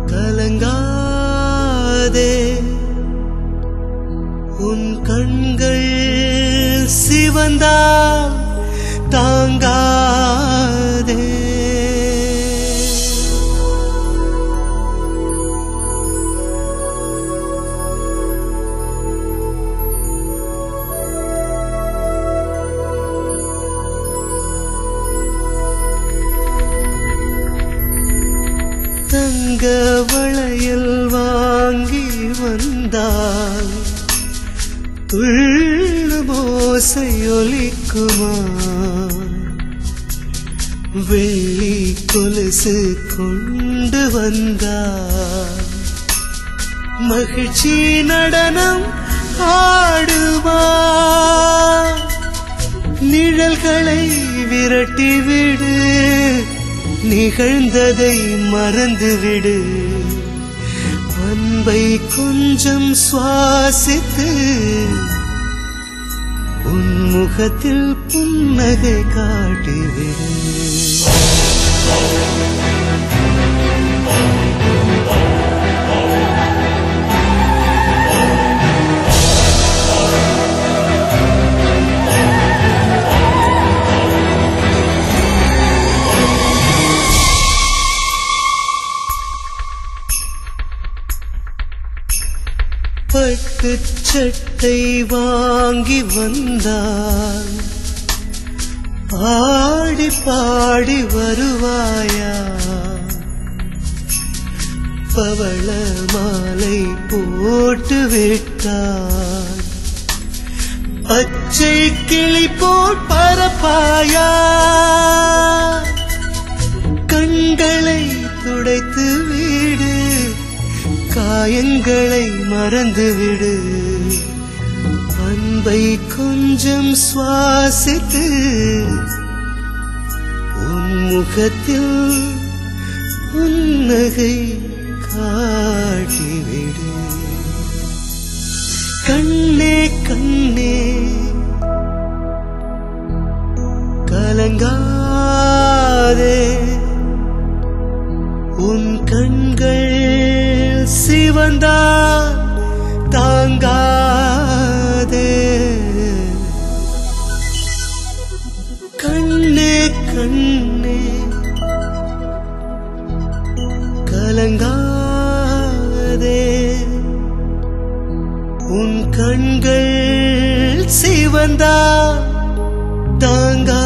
கலங்காதே உன் கண்கள் சிவந்தால் தாங்காதே தங்க வளையல் வாங்கி வந்தால் துள்ளும் ஓசை ஒலிக்குமா வெள்ளி கொலுசு கொண்டு வந்தால் மகிழ்ச்சி நடனம் ஆடுமா நிழல்களை விரட்டிவிடு நிகழ்ந்ததை மறந்துவிடு அன்பை கொஞ்சம் சுவாசித்து உன் முகத்தில் புன்னகை காட்டிவிடு பட்டு சட்டை வாங்கி வந்தால் ஆடி பாடி வருவாயா பவள மாலை போட்டு விட்டால் பச்சை கிளி போல் பரப்பாயா கண்களை துடைத்து விடு காயங்களை மறந்துவிடு அன்பை கொஞ்சம் சுவாசித்து உன் முகத்தில் புன்னகை காட்டிவிடு கண்ணே கண்ணே கலங்காதே உன் கண்கள் சிவந்தால் தாங்காதே கண்ணே கண்ணே கலங்காதே உன் கண்கள் சிவந்தால் தாங்காதே